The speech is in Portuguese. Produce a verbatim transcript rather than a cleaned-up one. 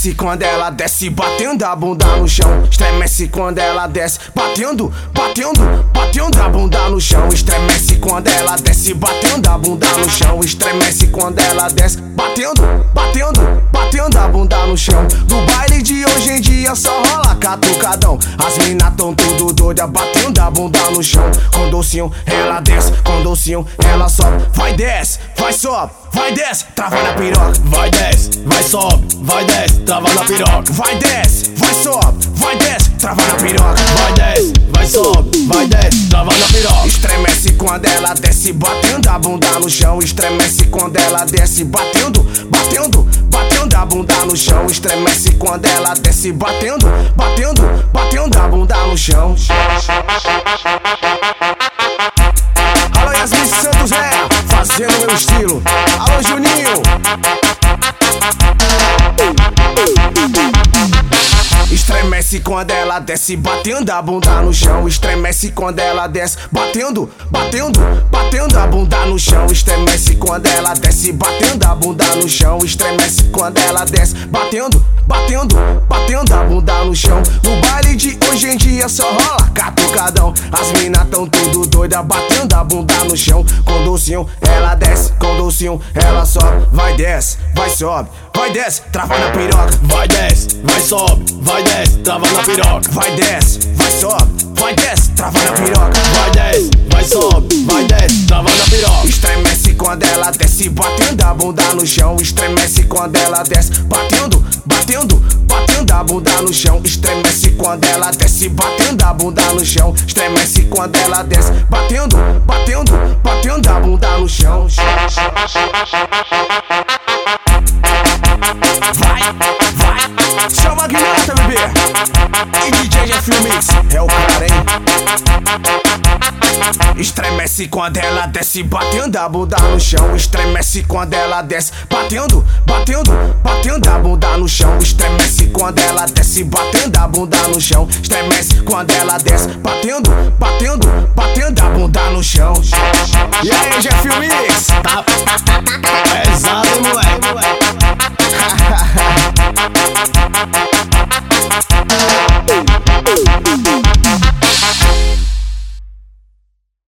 Estremece quando ela desce, batendo a bunda no chão. Estremece quando ela desce, batendo, batendo, batendo a bunda no chão. Estremece quando ela desce, batendo a bunda no chão. Estremece quando ela desce, batendo, batendo, batendo a bunda no chão. No baile de hoje em dia só rola catucadão. As mina tão tudo doida, batendo a bunda no chão. Com docinho ela desce, com docinho ela sobe. Vai desce, vai sobe, vai desce, trava na piroca. Vai desce, vai sobe, vai desce, trava na piroca. Vai desce, vai sobe, vai desce, trava na piroca. Vai desce, vai sobe, vai desce, trava na piroca. Estremece quando ela desce, batendo a bunda no chão. Estremece quando ela desce, batendo, batendo, batendo a bunda no chão. Estremece quando ela desce, batendo, batendo, batendo a bunda no chão. Alô Yasmin Santos, é, fazendo meu estilo. Alô Juninho. Estremece quando ela desce, batendo a bunda no chão. Estremece quando ela desce, batendo, batendo, batendo a bunda no chão. Estremece quando ela desce, batendo a bunda no chão. Estremece quando ela desce, batendo, batendo, batendo a bunda no chão. No baile de hoje em dia só rola catucadão. As mina tão tudo doida, batendo a bunda no chão. Com docinho ela desce, com docinho ela sobe. Vai desce, vai sobe, vai desce, trava na piroca. Vai desce, vai sobe, vai desce, trava na piroca. Vai desce, vai sobe, vai desce, trava na piroca. Vai desce, vai sobe, vai desce, trava na piroca. Estremece quando ela desce, batendo a bunda no chão. Estremece quando ela desce, batendo, batendo, batendo a bunda no chão. Estremece quando ela desce, batendo a bunda no chão. Estremece quando ela desce, batendo, batendo, batendo a bunda no chão. Vai, vai, chama a guinata, bebê. E D J Jeff Mix é o cara, hein? Estremece quando ela desce, batendo a bunda no chão. Estremece quando ela desce, batendo, batendo, batendo a bunda no chão. Estremece quando ela desce, batendo a bunda no chão. Estremece quando ela desce, batendo, batendo, batendo a bunda no chão. E aí, Jeff Mix? Tá, é